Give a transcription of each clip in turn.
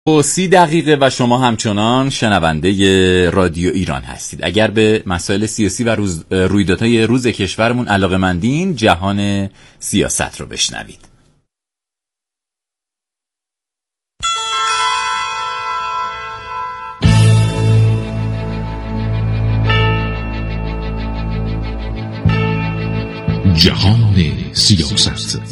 30 دقیقه و شما همچنان شنونده رادیو ایران هستید. اگر به مسائل سیاسی و رویدادهای روز کشورمون علاقه‌مندین، جهان سیاست رو بشنوید. جهان سیاست.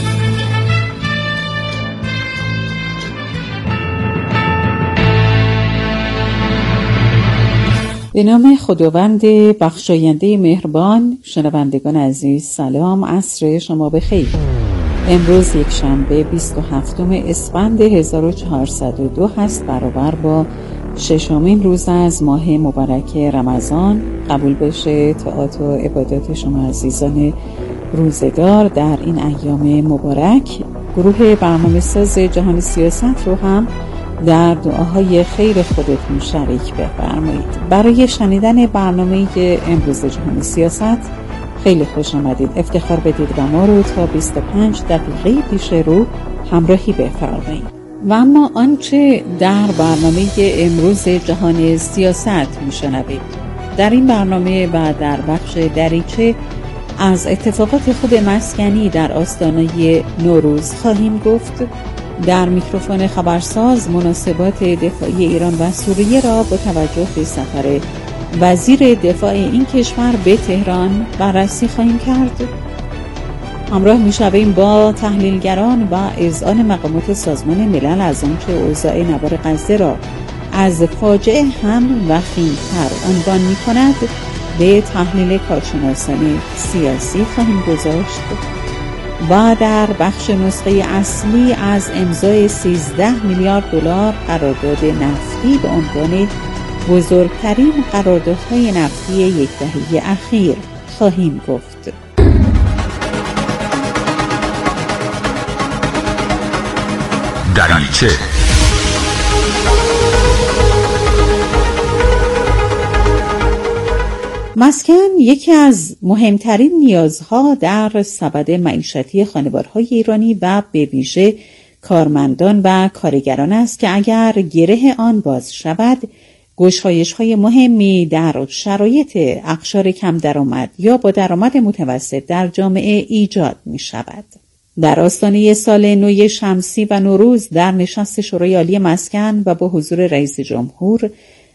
به نام خداوند بخشاینده مهربان. شنوندگان عزیز سلام، عصر شما بخیر. امروز یک شنبه 27 اسفند 1402 هست، برابر با ششمین روز از ماه مبارک رمضان. قبول بشه طاعات و عبادات شما عزیزان روزگار در این ایام مبارک. گروه برنامه ساز جهان سیاست رو هم در دعاهای خیر خودتون شریک بفرمایید. برای شنیدن برنامه امروز جهان سیاست خیلی خوش آمدید. افتخار بدید و ما رو تا 25 دقیقه پیش رو همراهی بفرمایید. و اما آنچه در برنامه امروز جهان سیاست میشنوید، در این برنامه و در بخش دریچه از اتفاقات خوب مسکنی در آستانه نوروز خواهیم گفت. در میکروفون خبرساز مناسبات دفاعی ایران و سوریه را با توجه به سفر وزیر دفاع این کشور به تهران بررسی خواهیم کرد. همراه میشویم با تحلیلگران و اذعان مقامات سازمان ملل از آنچه اوضاع نوار غزه را از فاجعه هم وخیم‌تر عنوان می‌کند به تحلیل کارشناسان سیاسی خواهیم گذاشت. و در بخش نسخه اصلی از امضای 13 میلیارد دلار قرارداد نفتی به عنوان بزرگترین قراردادهای نفتی یک دهه اخیر خواهیم گفت. دریچه مسکن یکی از مهمترین نیازها در سبد معیشتی خانوارهای ایرانی و به ویژه کارمندان و کارگران است که اگر گره آن باز شود، گشایش‌های مهمی در شرایط اقشار کم درآمد یا با درآمد متوسط در جامعه ایجاد می شود. در آستانه سال نو شمسی و نوروز در نشست شورای عالی مسکن و با حضور رئیس جمهور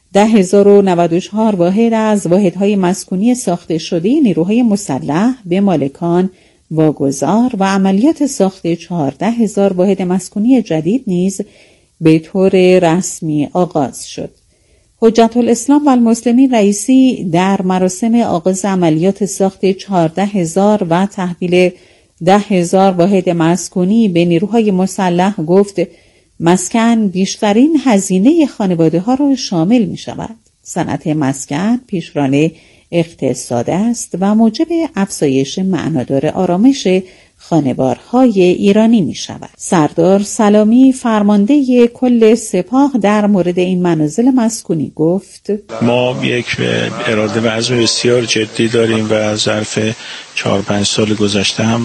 10,094 واحد از واحدهای مسکونی ساخته شده نیروهای مسلح به مالکان واگذار و عملیات ساخت 14,000 واحد مسکونی جدید نیز به طور رسمی آغاز شد. حجت الاسلام و المسلمین رئیسی در مراسم آغاز عملیات ساخت 14,000 و تحویل 10,000 واحد مسکونی به نیروهای مسلح گفت مسکن بیشترین هزینه خانواده ها را شامل می شود. صنعت مسکن پیشران اقتصاد است و موجب افزایش معنادار آرامش خانوارهای ایرانی می شود. سردار سلامی فرمانده کل سپاه در مورد این منازل مسکونی گفت: ما یک اراده و عزم بسیار جدی داریم و ظرف 4-5 سال گذشته هم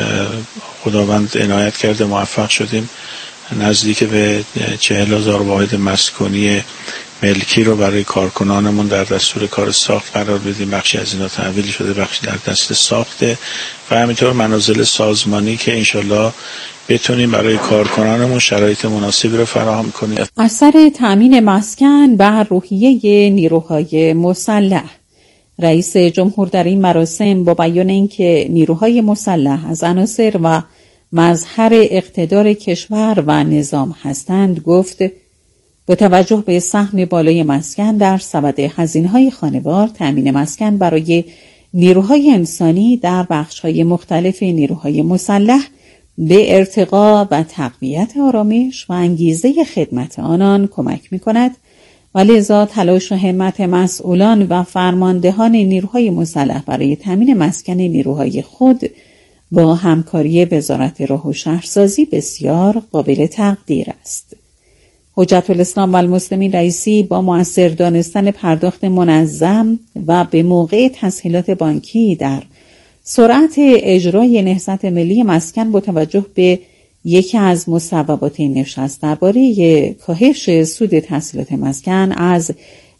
خداوند عنایت کرده موفق شدیم نزدیک به 40,000 واحد مسکونی ملکی رو برای کارکنانمون در دستور کار ساخت قرار بدیم. بخشی از اینا تحویل شده، بخشی در دست ساخته و همینطور منازل سازمانی که انشالله بتونیم برای کارکنانمون شرایط مناسبی رو فراهم کنیم. اثر تأمین مسکن بر روحیه نیروهای مسلح. رئیس جمهور در این مراسم با بیان اینکه نیروهای مسلح از عناصر و مظهر اقتدار کشور و نظام هستند گفت: با توجه به سهم بالای مسکن در سبد هزینه‌های خانوار، تأمین مسکن برای نیروهای انسانی در بخش‌های مختلف نیروهای مسلح به ارتقا و تقویت آرامش و انگیزه خدمت آنان کمک می‌کند و لذا تلاش و همت مسئولان و فرماندهان نیروهای مسلح برای تأمین مسکن نیروهای خود با همکاری وزارت راه و شهرسازی بسیار قابل تقدیر است. حجت الاسلام و المسلمین رئیسی با مؤثر دانستن پرداخت منظم و به موقع تسهیلات بانکی در سرعت اجرای نهضت ملی مسکن با توجه به یکی از مصوبات این نشست درباره کاهش سود تسهیلات مسکن از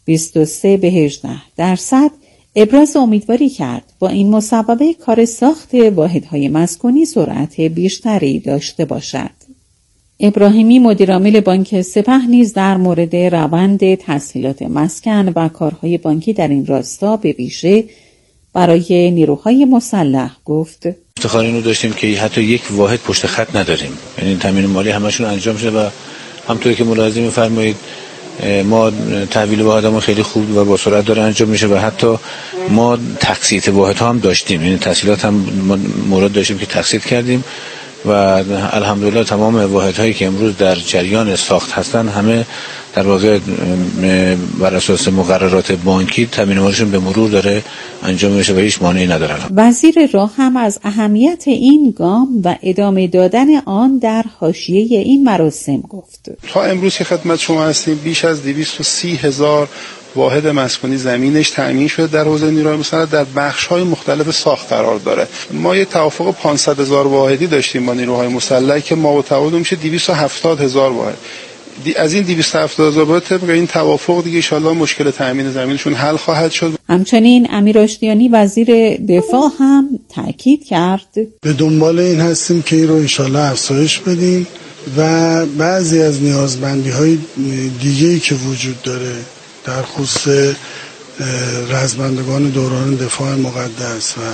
23 به 18% ابراز امیدواری کرد با این مصوبه کار ساخت واحدهای مسکونی سرعت بیشتری داشته باشد. ابراهیمی مدیرعامل بانک سپه نیز در مورد روند تسهیلات مسکن و کارهای بانکی در این راستا به ویژه برای نیروهای مسلح گفت: افتخار اینو داشتیم که حتی یک واحد پشت خط نداریم، یعنی تامین مالی همشون انجام شده و همونطوری که ملاحظه می‌فرمایید ما تحویل واحدمون خیلی خوب و با سرعت داره انجام میشه و حتی ما تقسیط واحدها هم داشتیم، یعنی تسهیلات هم مورد داشتیم که تقسیط کردیم و الحمدلله تمام واحدهایی که امروز در جریان ساخت هستن همه در واقع بر اساس مقررات بانکی تامین مالیشون به مرور داره انجام میشه و هیچ مانعی نداره. وزیر راه هم از اهمیت این گام و ادامه دادن آن در حاشیه این مراسم گفت. تا امروز که خدمت شما هستیم بیش از 230,000 واحد مسکونی زمینش تأمین شده در حوزه نیروهای مسلح در بخش‌های مختلف ساخت قرار داره. ما یه توافق 500,000 واحدی داشتیم با نیروهای مسلح که ما تعهد میشه 270,000 واحد. از این 270,000 واحد طبق این توافق دیگه ان شاءالله مشکل تأمین زمینشون حل خواهد شد. همچنین امیر آشتیانی وزیر دفاع هم تاکید کرد به دنبال این هستیم که این رو ان شاءالله افزایش بدیم و بعضی از نیازمندی‌های دیگه‌ای که وجود داره در خصوص رزمندگان دوران دفاع مقدس و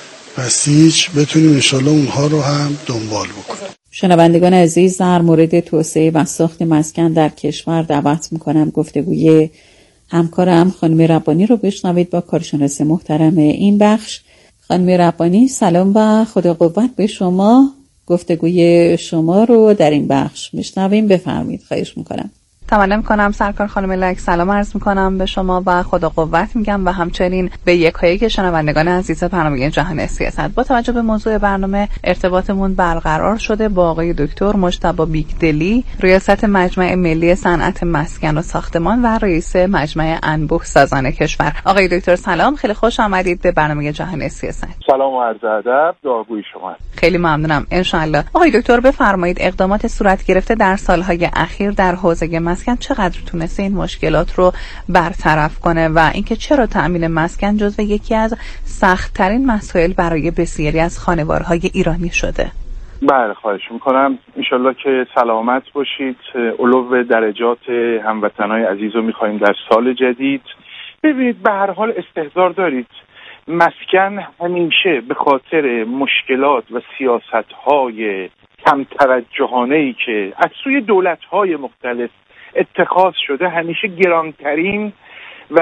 بسیج بتونیم انشالله اونها رو هم دنبال بکنیم. شنوندگان عزیز، در مورد توسعه و ساخت مسکن در کشور دعوت میکنم گفتگوی همکارم خانم ربانی رو بشنوید با کارشناس محترم این بخش. خانم ربانی سلام و خدا قوت به شما. گفتگوی شما رو در این بخش میشنویم، بفرمایید. خواهش میکنم. تمام میکنم سرکار خانم لک، سلام عرض میکنم به شما و خدا قوت میگم و همچنین به یکایک شنوندگان عزیز برنامه جهان سیاست. با توجه به موضوع برنامه ارتباطمون برقرار شده با آقای دکتر مجتبی بیگدلی، ریاست مجمع ملی صنعت مسکن و ساختمان و رئیس مجمع انبوه سازان کشور. آقای دکتر سلام، خیلی خوش آمدید به برنامه جهان سیاست. سلام و عرض ادب، دعاگوی شما. خیلی ممنونم ان شاء الله. آقای دکتر بفرمایید اقدامات صورت گرفته در سالهای اخیر در حوزه مسکن چقدر تونسته این مشکلات رو برطرف کنه و اینکه چرا تأمین مسکن جزو یکی از سخت‌ترین مسائل برای بسیاری از خانوارهای ایرانی شده؟ بله، خواهش میکنم. انشالله که سلامت باشید. علو درجات هموطنای عزیز رو میخواییم در سال جدید. ببینید، به هر حال استحضار دارید مسکن همیشه به خاطر مشکلات و سیاست‌های کم توجهانه‌ای که از سوی دولت‌های مختلف اتخاذ شده همیشه گرانترین و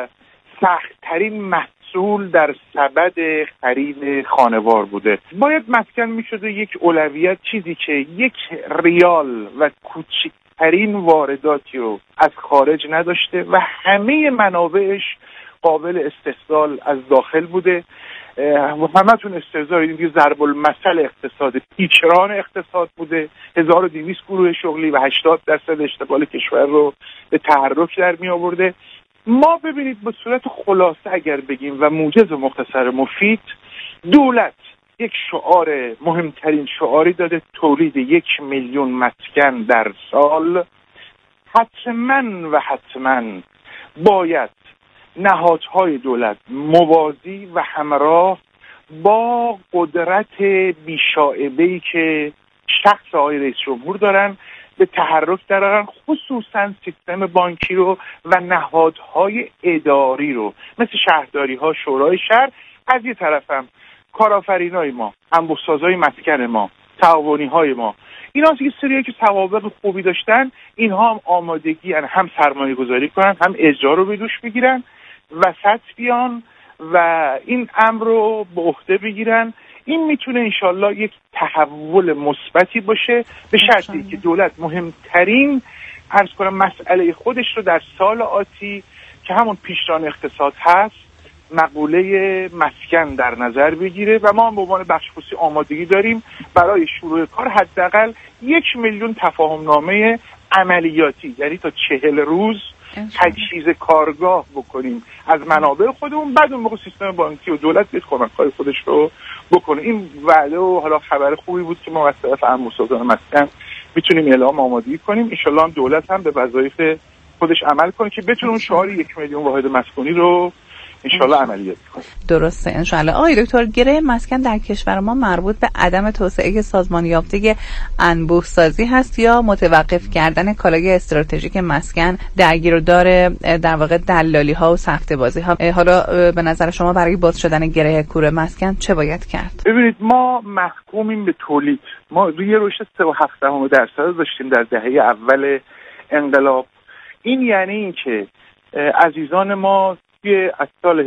سختترین محصول در سبد خرید خانوار بوده. باید مسکن میشده یک اولویت، چیزی که 1 ریال و کوچکترین وارداتی رو از خارج نداشته و همه منابعش قابل استحصال از داخل بوده. همتون استحضار دیدید که ضرب المثل اقتصاد پیچران اقتصاد بوده. 1200 گروه شغلی و 80% اشتغال کشور رو به تحرک در می آورده. ما ببینید به صورت خلاصه اگر بگیم و موجز و مختصر مفید، دولت یک شعار، مهمترین شعاری داده، تولید 1,000,000 مسکن در سال. حتما باید نهادهای دولت موازی و همراه با قدرت بیشائبه‌ای که شخص آقای رئیس جمهور دارن به تحرک درارن، خصوصا سیستم بانکی رو و نهادهای اداری رو مثل شهرداری ها، شورای شهر. از یه طرف هم کارآفرینای ما، انبوه‌سازای مسکن ما، تعاونی های ما، اینا یه سریایی که سوابق خوبی داشتن، اینها هم آمادگی هم سرمایه گذاری کنن، هم اجرا رو به دوش بگیرن، وسط بیان و این امر رو به عهده بگیرن. این میتونه انشالله یک تحول مثبتی باشه، به شرطی که دولت مهمترین مسئله خودش رو در سال آتی که همون پیشران اقتصاد هست، مقوله مسکن در نظر بگیره و ما هم به عنوان بخش خصوصی آمادگی داریم برای شروع کار حداقل 1,000,000 تفاهمنامه عملیاتی، یعنی تا 40 روز تجهیز کارگاه بکنیم از منابع خودمون، بعد اون موقع سیستم بانکی و دولت بیاد کمک‌های خودش رو بکنه. این وعده و حالا خبر خوبی بود که ما از طرف امورسازان مسکن میتونیم اعلام آمادگی کنیم. ان شاءالله دولت هم به وظایف خودش عمل کنه که بتونه اون شعار 1 میلیون واحد مسکونی رو انشالله عملیات کنه. درسته انشالله. آقای دکتر، گره مسکن در کشور ما مربوط به عدم توسعه سازمان یافته انبوه سازی هست یا متوقف کردن کالای استراتژیک مسکن درگیردار در واقع دلالی ها و سفته بازی ها؟ حالا به نظر شما برای باز شدن گره کور مسکن چه باید کرد؟ ببینید ما محکومیم به تولید. ما روی رشد 3.7% داشتیم در دهه اول انقلاب. این یعنی اینکه عزیزان ما از سال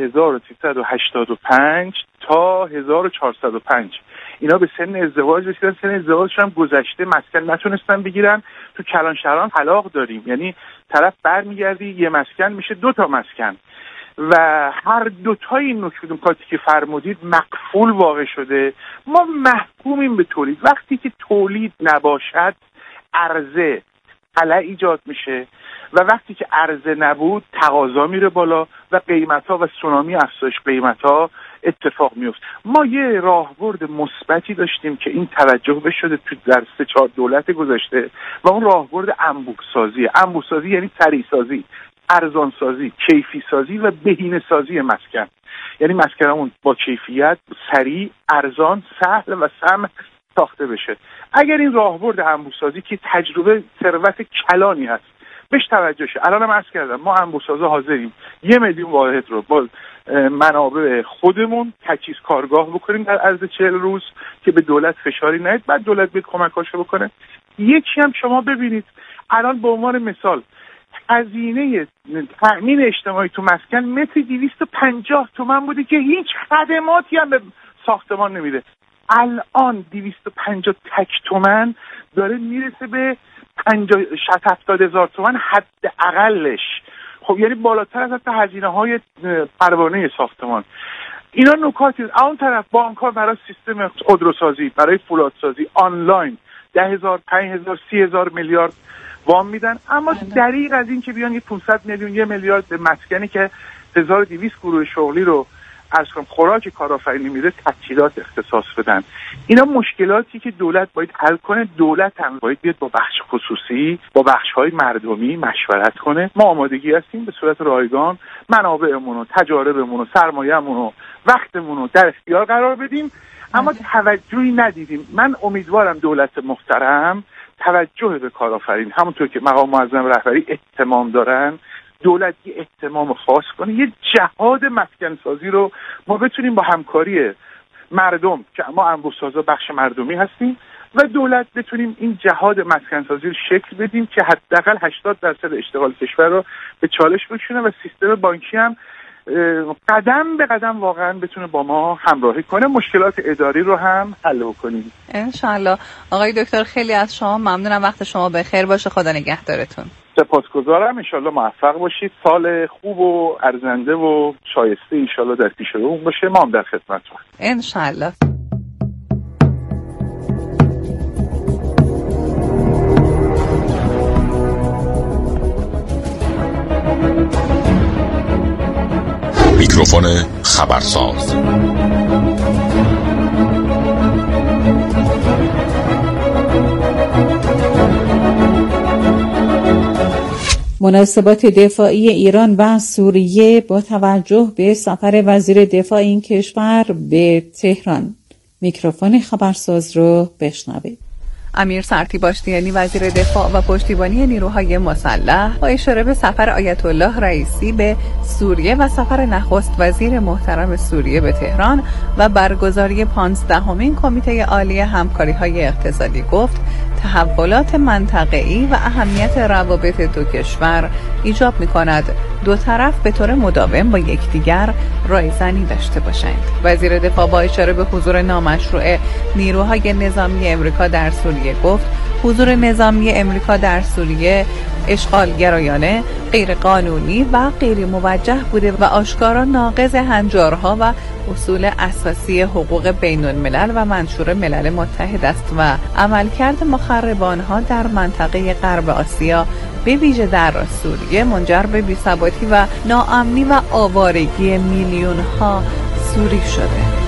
1385 تا 1405 اینا به سن ازدواج رسیدن. سن ازدواجشون هم گذشته، مسکن نتونستن بگیرن. تو کلان شهران طلاق داریم، یعنی طرف برمیگردی یه مسکن میشه 2 تا مسکن و هر دوتای این نکاتی که فرمودید مقفول واقع شده. ما محکومیم به تولید. وقتی که تولید نباشد عرضه خلأ ایجاد میشه و وقتی که عرضه نبود تقاضا میره بالا و قیمت‌ها و سونامی افزایش قیمت‌ها اتفاق میفته. ما یه راهبرد مثبتی داشتیم که این توجه بشده تو در 3-4 دولت گذشته و اون راهبرد انبوه‌سازی. انبوه‌سازی یعنی سریع‌سازی، ارزان‌سازی، کیفی‌سازی و بهینه‌سازی مسکن. یعنی مسکنمون با کیفیت، سریع، ارزان، سهل و سمح ساخته بشه. اگر این راهبرد انبوه‌سازی که تجربه ثروت کلانی هست بهش توجه شه. الانم عرض کردم ما انبوه‌سازا حاضریم 1 میلیون واحد رو با منابع خودمون تجهیز کارگاه بکنیم در عرض 40 روز که به دولت فشاری نیاد، بعد دولت بیاد کمکاشو بکنه. یکی هم شما ببینید الان به عنوان مثال هزینه تأمین اجتماعی تو مسکن متر 250 تومان بوده که هیچ خدماتی هم به ساختمان نمیده. الان 250 تک تومن داره میرسه به 50-70 هزار تومن حداقلش. خب یعنی بالاتر از حتی هزینه‌های پروانه ساختمان. اینا نکاتی. اون طرف بانک‌ها برای سیستم خودروسازی، برای فولادسازی آنلاین 10,000 5,000 30,000 میلیارد وام میدن، اما دریغ از این که بیان یه 500 میلیون 1 میلیارد به مسکنی که 1200 گروه شغلی رو از خوراک کارآفرینی میره تسهیلات اختصاص بدن. اینا مشکلاتی که دولت باید حل کنه. دولت هم باید بیاد با بخش خصوصی، با بخش‌های مردمی مشورت کنه. ما آمادگی هستیم به صورت رایگان منابعمون و تجاربمون و سرمایه‌مون و وقتمون رو در اختیار قرار بدیم، اما توجهی ندیدیم. من امیدوارم دولت محترم توجه به کارآفرین، همونطور که مقام معظم رهبری اهتمام دارن، دولت یه اهتمام خاص کنه. یه جهاد مسکن سازی رو ما بتونیم با همکاری مردم که ما انبوه‌سازا بخش مردمی هستیم و دولت بتونیم این جهاد مسکن سازی رو شکل بدیم که حداقل 80% اشتغال کشور رو به چالش بکشونه و سیستم بانکی هم قدم به قدم واقعا بتونه با ما همراهی کنه، مشکلات اداری رو هم حل کنیم انشالله. آقای دکتر خیلی از شما ممنونم، وقت شما بخیر باشه، خدا نگهدارتون. سپاسگزارم، انشالله موفق باشید، سال خوب و ارزنده و شایسته انشالله در پیش رو باشه، ما هم در خدمتتون انشالله. میکروفون خبرساز. مناسبات دفاعی ایران و سوریه با توجه به سفر وزیر دفاع این کشور به تهران. میکروفون خبرساز رو بشنوید. امیر سرتیباشتیانی وزیر دفاع و پشتیبانی نیروهای مسلح با اشاره به سفر آیت الله رئیسی به سوریه و سفر نخست وزیر محترم سوریه به تهران و برگزاری 15مین کمیته عالی همکاری‌های اقتصادی گفت تحولات منطقه‌ای و اهمیت روابط دو کشور ایجاب می‌کند دو طرف به طور مداوم با یکدیگر رایزنی داشته باشند. وزیر دفاع با اشاره به حضور نامشروع نیروهای نظامی امریکا در سوریه گفت حضور نظامی امریکا در سوریه اشغالگرایانه، غیر قانونی و غیر موجه بوده و آشکارا ناقض هنجارها و اصول اساسی حقوق بین الملل و منشور ملل متحد است و عملکرد مخربانها در منطقه غرب آسیا به ویژه در سوریه منجر به بی‌ثباتی و ناامنی و آوارگی میلیون‌ها سوری شده.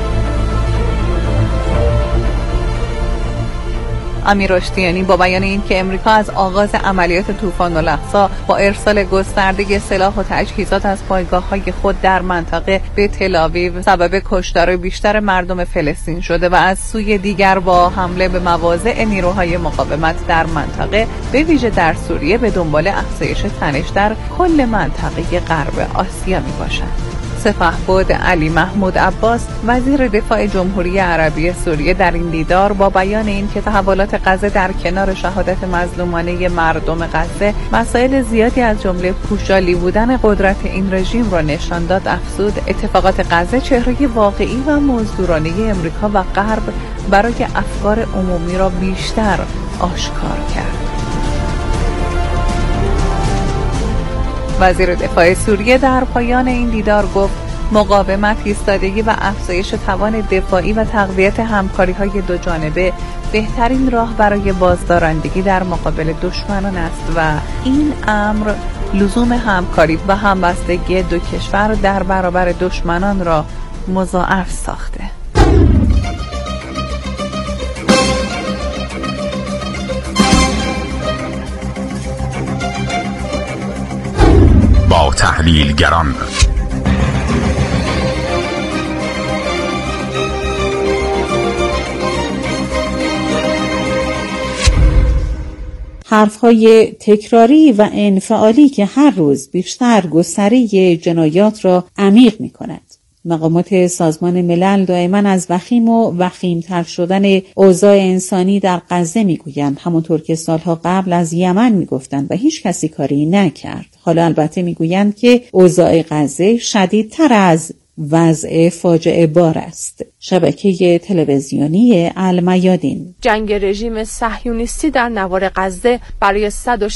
امیر اشتیانی با بیان این که امریکا از آغاز عملیات طوفان الاقصی با ارسال گسترده سلاح و تجهیزات از پایگاه‌های خود در منطقه به تل‌آویو سبب کشتار بیشتر مردم فلسطین شده و از سوی دیگر با حمله به مواضع نیروهای مقاومت در منطقه به ویژه در سوریه به دنبال افزایش تنش در کل منطقه غرب آسیا میباشد. سپهبد علی محمود عباس وزیر دفاع جمهوری عربی سوریه در این دیدار با بیان این که تحولات غزه در کنار شهادت مظلومانه مردم غزه مسائل زیادی از جمله پوشالی بودن قدرت این رژیم را نشان داد، افزود اتفاقات غزه چهره واقعی و مزدورانه امریکا و غرب برای افکار عمومی را بیشتر آشکار کرد. وزیر دفاع سوریه در پایان این دیدار گفت مقاومت، ایستادگی و افزایش توان دفاعی و تقویت همکاری‌های دو جانبه بهترین راه برای بازدارندگی در مقابل دشمنان است و این امر لزوم همکاری و همبستگی دو کشور در برابر دشمنان را مضاعف ساخته. با تحلیلگران حرفهای تکراری و انفعالی که هر روز بیشتر گستره جنایات را عمیق می کند. مقامات سازمان ملل دائما از وخیم و وخیمتر شدن اوضاع انسانی در غزه میگویند، همونطور که سالها قبل از یمن میگفتند و هیچ کسی کاری نکرد. حالا البته میگویند که اوضاع غزه شدیدتر از وضع فاجعه بار است. شبکه تلویزیونی المیادین: جنگ رژیم صهیونیستی در نوار غزه برای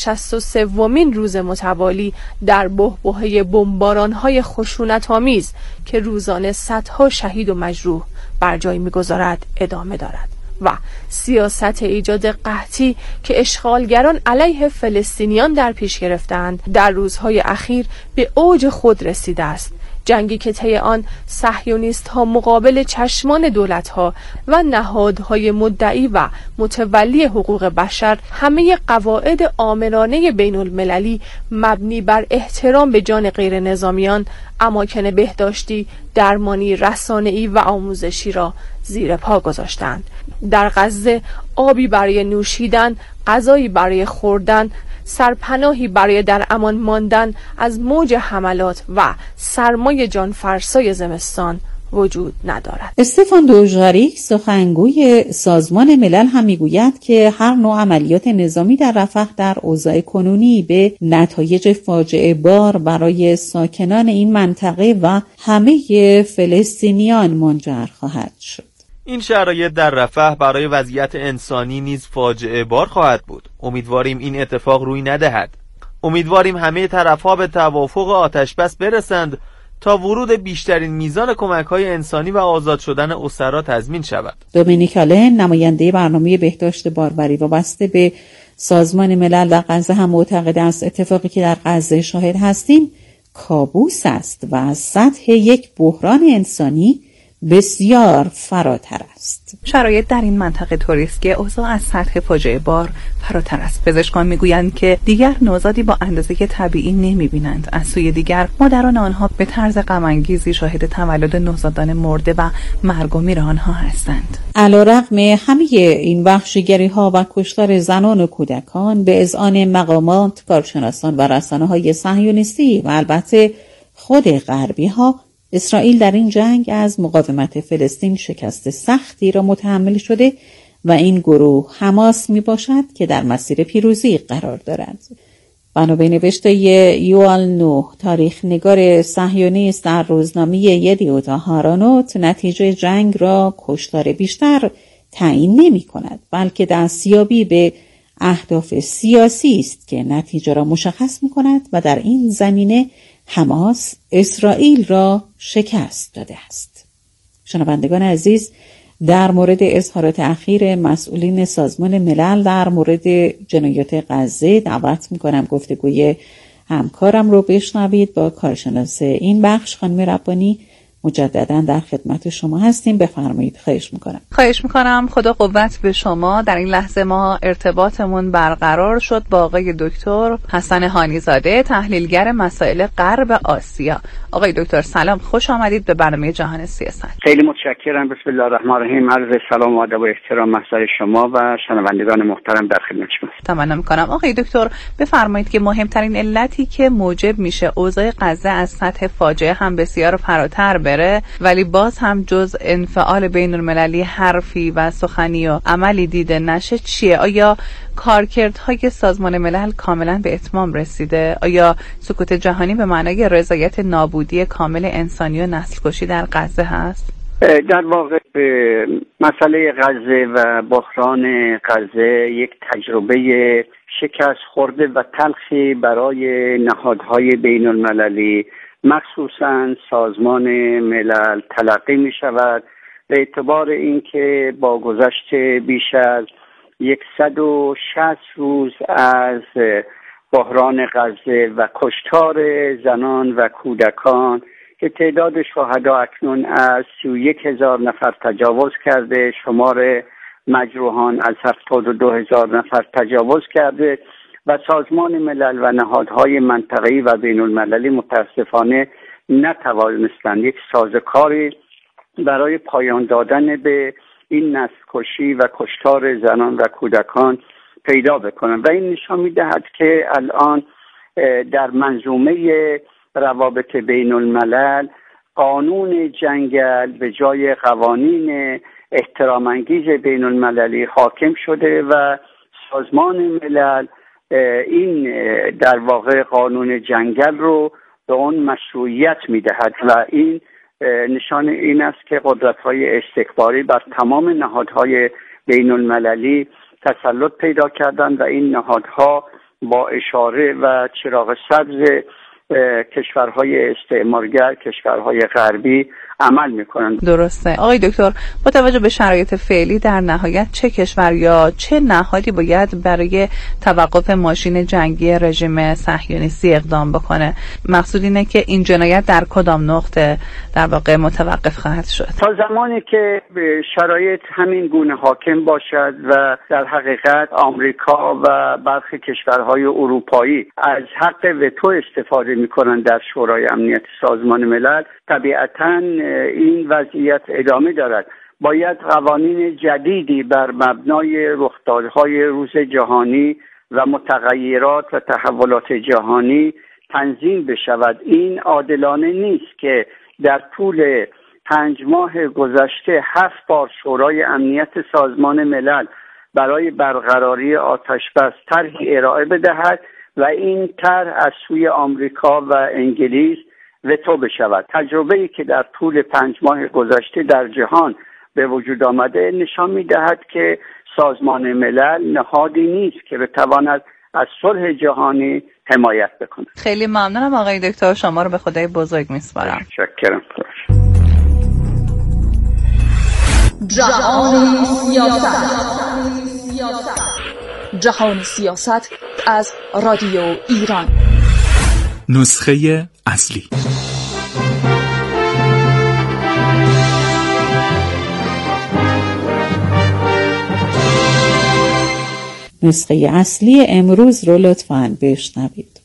163مین روز متوالی در بحبوحه بمباران‌های خشونت‌آمیز که روزانه صدها شهید و مجروح بر جای می‌گذارد ادامه دارد و سیاست ایجاد قحطی که اشغالگران علیه فلسطینیان در پیش گرفتند در روزهای اخیر به اوج خود رسیده است. جنگی که طی آن صهیونیست‌ها مقابل چشمان دولت‌ها و نهادهای مدعی و متولی حقوق بشر همه قواعد آمرانه بین المللی مبنی بر احترام به جان غیر نظامیان، اماکن بهداشتی، درمانی، رسانه‌ای و آموزشی را زیر پا گذاشتند. در غزه آبی برای نوشیدن، غذایی برای خوردن، سرپناهی برای در امان ماندن از موج حملات و سرمای جانفرسای زمستان وجود ندارد. استفان دوژاریک سخنگوی سازمان ملل هم میگوید که هر نوع عملیات نظامی در رفح در اوضاع کنونی به نتایج فاجعه بار برای ساکنان این منطقه و همه فلسطینیان منجر خواهد شد. این شرایط در رفح برای وضعیت انسانی نیز فاجعه بار خواهد بود. امیدواریم این اتفاق روی ندهد. امیدواریم همه طرف‌ها به توافق آتش‌بس برسند تا ورود بیشترین میزان کمک‌های انسانی و آزاد شدن اسرا تضمین شود. دومینیک آلن، نماینده برنامه بهداشت باربری وابسته به سازمان ملل در غزه، هم معتقد است اتفاقی که در غزه شاهد هستیم کابوس است و از سطح یک بحران انسانی بسیار فراتر است. شرایط در این منطقه طوری است که اوضاع از سطح فاجعه بار فراتر است. پزشکان میگویند که دیگر نوزادی با اندازه طبیعی نمیبینند. از سوی دیگر مادران آنها به طرز غم انگیزی شاهد تولد نوزادان مرده و مرگ و میر آنها هستند. علیرغم همه این وحشیگری‌ها و کشتار زنان و کودکان، به اذعان مقامات، کارشناسان و رسانه‌های صهیونیستی و البته خود غربی‌ها، اسرائیل در این جنگ از مقاومت فلسطین شکست سختی را متحمل شده و این گروه حماس می باشد که در مسیر پیروزی قرار دارد. بنابر نوشته یوال نوح، تاریخ نگار صهیونیست، در روزنامه یدیعوت آهارانوت، نتیجه جنگ را کشتار بیشتر تعیین نمی کند، بلکه دستیابی به اهداف سیاسی است که نتیجه را مشخص می کند و در این زمینه حماس اسرائیل را شکست داده است. شنوندگان عزیز، در مورد اظهارات اخیر مسئولین سازمان ملل در مورد جنایات غزه دعوت می کنم گفتگوی همکارم رو بشنوید با کارشناس این بخش خانم ربانی. مجددا در خدمت شما هستیم، بفرمایید. خواهش میکنم. خدا قوت به شما. در این لحظه ما ارتباطمون برقرار شد با آقای دکتر حسن هانیزاده، تحلیلگر مسائل غرب آسیا. آقای دکتر سلام، خوش آمدید به برنامه جهان سیاست. خیلی متشکرم. بسم الله الرحمن الرحیم. عرض سلام و ادب و احترام محضر شما و شنوندگان محترم در خدمت شما. تمنا میکنم. آقای دکتر بفرمایید که مهمترین علتی که موجب میشه اوضاع غزه از سطح فاجعه هم بسیار فراتر بره ولی باز هم جز انفعال بین المللی حرفی و سخنی و عملی دیده نشه چیه؟ آیا کارکردهای سازمان ملل کاملا به اتمام رسیده؟ آیا سکوت جهانی به معنای رضایت نابودی کامل انسانی و نسل کشی در غزه هست؟ در واقع مسئله غزه و بحران غزه یک تجربه شکست خورده و تلخی برای نهادهای بین المللی مخصوصاً سازمان ملل تلقی می شود به اعتبار اینکه با گذشت بیش از 160 روز از بحران غزه و کشتار زنان و کودکان که تعداد شهدا اکنون از 31,000 نفر تجاوز کرده، شمار مجروحان از 72,000 نفر تجاوز کرده و سازمان ملل و نهادهای منطقه‌ای و بین المللی متاسفانه نتوانستند یک سازوکاری برای پایان دادن به این نسل کشی و کشتار زنان و کودکان پیدا بکنند و این نشان می‌دهد که الان در منظومه روابط بین الملل قانون جنگل به جای قوانین احترام انگیز بین المللی حاکم شده و سازمان ملل این در واقع قانون جنگل رو به اون مشروعیت میدهد و این نشان این است که قدرت‌های استکباری بر تمام نهادهای بین المللی تسلط پیدا کردند و این نهادها با اشاره و چراغ سبز کشورهای استعمارگر، کشورهای غربی عمل میکنند. درسته. آقای دکتر، با توجه به شرایط فعلی در نهایت چه کشور یا چه نهادی باید برای توقف ماشین جنگی رژیم صهیونیستی اقدام بکنه؟ مقصود اینه که این جنایت در کدام نقطه در واقع متوقف خواهد شد؟ تا زمانی که شرایط همین گونه حاکم باشد و در حقیقت آمریکا و برخی کشورهای اروپایی از حق وتو استفاده میکنند در شورای امنیت سازمان ملل، طبیعتاً این وضعیت ادامه دارد. باید قوانین جدیدی بر مبنای رخدادهای روز جهانی و متغیرات و تحولات جهانی تنظیم بشود. این عادلانه نیست که در طول 5 ماه گذشته 7 بار شورای امنیت سازمان ملل برای برقراری آتشبس طرحی ارائه بدهد و این طرح از سوی آمریکا و انگلیس وتو بشود. تجربه‌ای که در طول 5 ماه گذشته در جهان به وجود آمده نشان می‌دهد که سازمان ملل نهادی نیست که بتواند از صلح جهانی حمایت بکند. خیلی ممنونم آقای دکتر، شما رو به خدای بزرگ می‌سپارم. متشکرم. جهان سیاست. جهان سیاست از رادیو ایران. نسخه اصلی. نسخه اصلی امروز رو لطفاً بشنوید.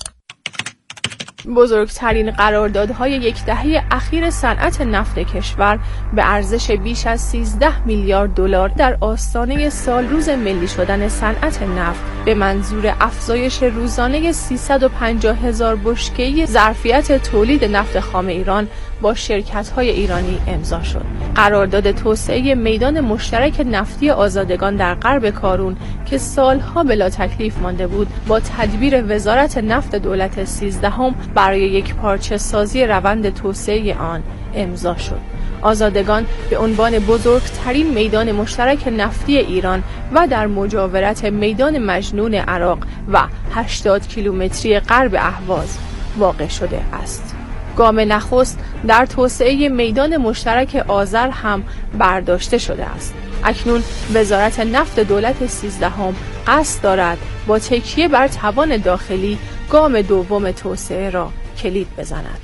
بزرگترین قراردادهای یک دهه اخیر صنعت نفت کشور به ارزش بیش از 13 میلیارد دلار در آستانه سالروز ملی شدن صنعت نفت به منظور افزایش روزانه 350,000 بشکه‌ای ظرفیت تولید نفت خام ایران با شرکت‌های ایرانی امضا شد. قرارداد توسعه میدان مشترک نفتی آزادگان در غرب کارون که سالها بلا تکلیف مانده بود با تدبیر وزارت نفت دولت 13 برای یک پارچه سازی روند توسعه آن امضا شد. آزادگان به عنوان بزرگترین میدان مشترک نفتی ایران و در مجاورت میدان مجنون عراق و 80 کیلومتری غرب اهواز واقع شده است. گام نخست در توسعه میدان مشترک آذر هم برداشته شده است. اکنون وزارت نفت دولت 13 قصد دارد با تکیه بر توان داخلی گام دوم توسعه را کلید بزند.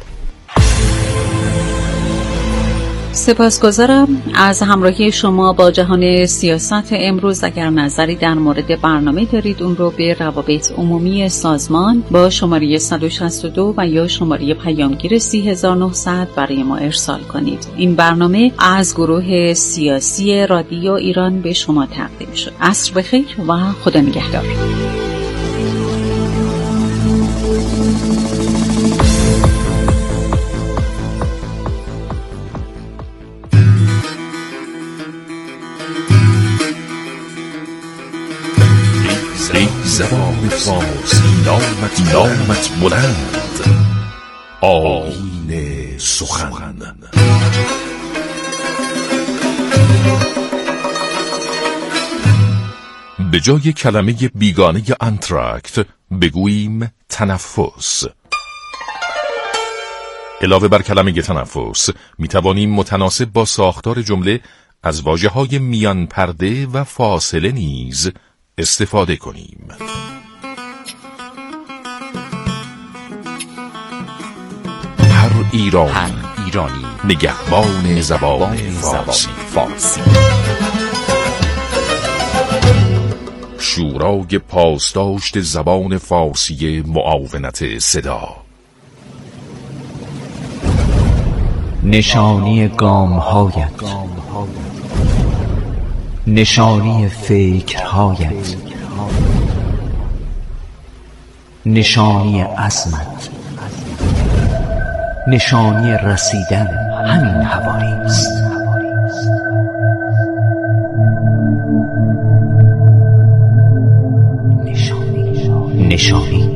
سپاسگزارم از همراهی شما با جهان سیاست امروز. اگر نظری در مورد برنامه دارید اون رو به روابط عمومی سازمان با شماره 162 و یا شماره پیامگیر 30900 برای ما ارسال کنید. این برنامه از گروه سیاسی رادیو ایران به شما تقدیم شد. عصر بخیر و خدا نگهدار. زبان فارسی نامت بلند، آیین سخن. به جای کلمه بیگانه انتراکت بگوییم تنفس. علاوه بر کلمه تنفس می توانیم متناسب با ساختار جمله از واژه‌های میان پرده و فاصله نیز استفاده کنیم. هر ایرانی نگهبان زبان فارسی. شورای پاسداشت زبان فارسی معاونت صدا. نشانی گام‌هایت، نشانی فکرهایت، نشانی عزمت، نشانی رسیدن همین حوالی است. نشانی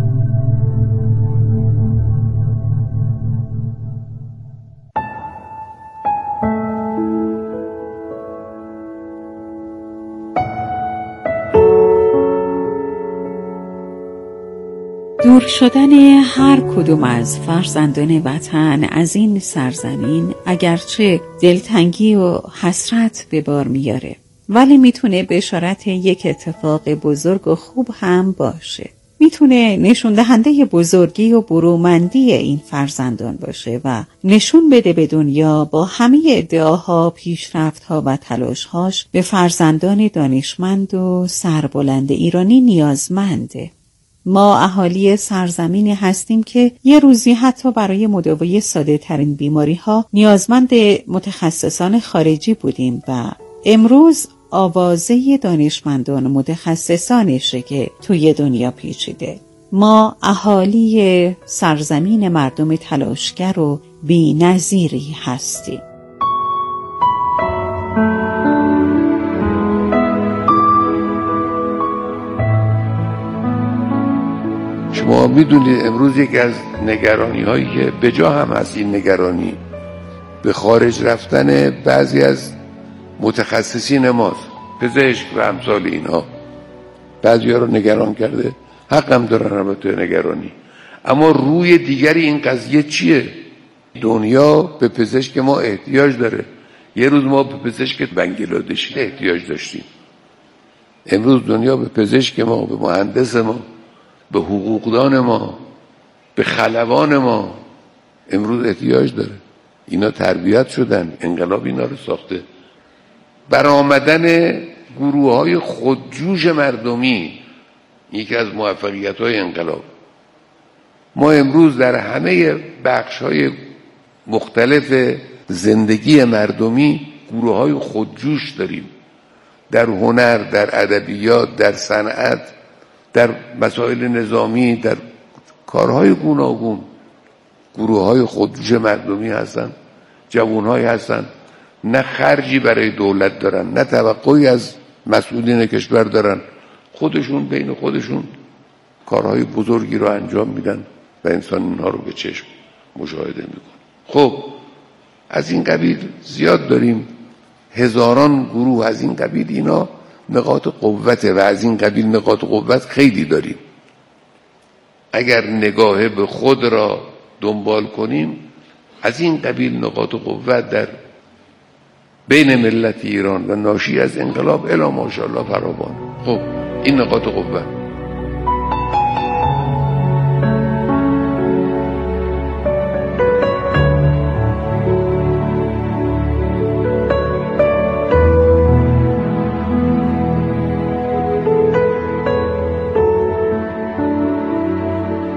دور شدن هر کدوم از فرزندان وطن از این سرزمین اگرچه دلتنگی و حسرت به بار میاره، ولی میتونه بشارت یک اتفاق بزرگ و خوب هم باشه. میتونه نشون دهنده بزرگی و برومندی این فرزندان باشه و نشون بده به دنیا با همه ادعاها، پیشرفت‌ها و تلاش‌هاش به فرزندان دانشمند و سربلند ایرانی نیازمنده. ما اهالی سرزمینی هستیم که یه روزی حتی برای مداوای ساده ترین بیماری ها نیازمند متخصصان خارجی بودیم و امروز آوازه دانشمندان متخصصانشه که توی دنیا پیچیده. ما اهالی سرزمین مردم تلاشگر و بی نظیری هستیم. شما میدونید امروز یکی از نگرانی هایی که به جا هم هست این نگرانی به خارج رفتن بعضی از متخصصین ماست، پزشک و امثال اینها. بعضی ها رو نگران کرده، حق هم دارن البته نگرانی، اما روی دیگری این قضیه چیه؟ دنیا به پزشک ما احتیاج داره. یه روز ما به پزشک بنگلادشی احتیاج داشتیم، امروز دنیا به پزشک ما، به مهندس ما، به حقوقدان ما، به خلبان ما امروز احتیاج داره. اینا تربیت شدن، انقلاب اینا رو ساخته. برآمدن گروه‌های خودجوش مردمی یکی از موفقیت‌های انقلاب. ما امروز در همه بخش‌های مختلف زندگی مردمی گروه‌های خودجوش داریم، در هنر، در ادبیات، در صنعت، در مسائل نظامی، در کارهای گوناگون گروه‌های خودجوش مردمی هستن، جوان‌هایی هستن نه خرجی برای دولت دارن، نه توقعی از مسئولین کشور دارن، خودشون بین خودشون کارهای بزرگی رو انجام میدن و انسان اینها رو به چشم مشاهده میکنه. خب از این قبیل زیاد داریم، هزاران گروه از این قبیل. اینا نقاط قوته و از این قبیل نقاط قوت خیلی داریم. اگر نگاه به خود را دنبال کنیم، از این قبیل نقاط قوت در بین ملت ایران و ناشی از انقلاب الی ماشاءالله فراوان. خب این نقاط قوت